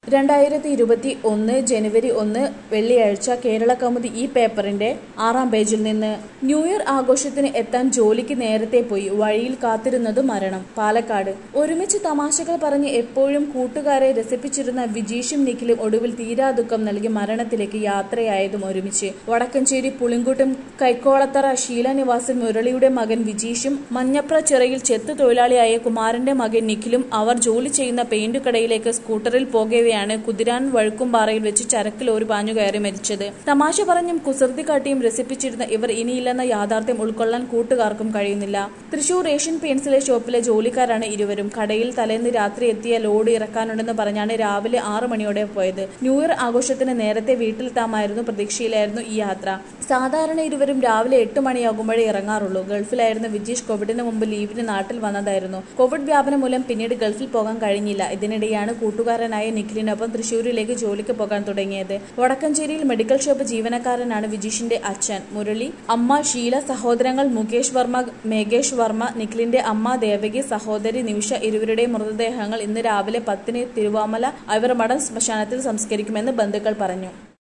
2021 ജനുവരി 1 വെള്ളിയാഴ്ച കേരളകൗമുദി ഈ പേപ്പറിന്റെ 6-ാം പേജിൽ നിന്ന്. ന്യൂ ഇയർ ആഘോഷത്തിന് എത്താൻ ജോലിക്ക് നേരത്തെ പോയി, വഴിയിൽ കാത്തിരുന്നത് മരണം. പാലക്കാട്. ഒരുമിച്ച് തമാശകൾ പറഞ്ഞ് എപ്പോഴും കൂട്ടുകാരെ രസിപ്പിച്ചിരുന്ന വിജീഷും നിഖിലും ഒടുവിൽ തീരാദുഃഖം നൽകി മരണത്തിലേക്ക് യാത്രയായതും ഒരുമിച്ച്. വടക്കഞ്ചേരി പുളിങ്കുട്ടും കൈക്കോളത്തറ ശീലനിവാസിൽ മുരളിയുടെ മകൻ വിജീഷും മഞ്ഞപ്ര ചിറയിൽ ചെത്ത് തൊഴിലാളിയായ കുമാരന്റെ മകൻ നിഖിലും അവർ ജോലി ചെയ്യുന്ന പെയിന്റുകടയിലേക്ക് സ്കൂട്ടറിൽ പോകവെയാണ് കുതിരാൻ വഴുക്കുംപാറയിൽ വെച്ച് ചരക്ക് ലോറി പാഞ്ഞു കയറി മരിച്ചത്. തമാശ പറഞ്ഞും കുസൃതി കാട്ടിയും രസിപ്പിച്ചിരുന്ന ഇവർ ഇനിയില്ലെന്ന യാഥാർത്ഥ്യം ഉൾക്കൊള്ളാൻ കൂട്ടുകാർക്കും കഴിയുന്നില്ല. തൃശൂർ ഏഷ്യൻ പെയിന്റ്സിലെ ഷോപ്പിലെ ജോലിക്കാരാണ് ഇരുവരും. കടയിൽ തലേന്ന് രാത്രി എത്തിയ ലോഡ് ഇറക്കാനുണ്ടെന്ന് പറഞ്ഞാണ് രാവിലെ 6 മണിയോടെ പോയത്. ന്യൂ ഇയർ ആഘോഷത്തിന് നേരത്തെ വീട്ടിലെത്താമായിരുന്നു പ്രതീക്ഷയിലായിരുന്നു ഈ യാത്ര. സാധാരണ ഇരുവരും രാവിലെ 8 മണിയാകുമ്പോഴേ ഇറങ്ങാറുള്ളൂ. ഗൾഫിലായിരുന്ന വിജീഷ് കോവിഡിന് മുമ്പ് ലീവിന് നാട്ടിൽ വന്നതായിരുന്നു. കോവിഡ് വ്യാപനം മൂലം പിന്നീട് ഗൾഫിൽ പോകാൻ കഴിഞ്ഞില്ല. ഇതിനിടെയാണ് കൂട്ടുകാരനായ നിഖിലിനൊപ്പം തൃശൂരിലേക്ക് ജോലിക്ക് പോകാൻ തുടങ്ങിയത്. വടക്കഞ്ചേരിയിൽ മെഡിക്കൽ ഷോപ്പ് ജീവനക്കാരനാണ് വിജീഷിന്റെ അച്ഛൻ മുരളി, അമ്മ ഷീല, സഹോദരങ്ങൾ മുകേഷ് വർമ്മ, മേഘേഷ് വർമ്മ, നിഖിലിന്റെ അമ്മ ദേവകി, സഹോദരി നിമിഷ. ഇരുവരുടെയും മൃതദേഹങ്ങൾ ഇന്ന് രാവിലെ 10-ന് തിരുവാമല ഐവർമഠം ശ്മശാനത്തിൽ സംസ്കരിക്കുമെന്ന് ബന്ധുക്കൾ പറഞ്ഞു.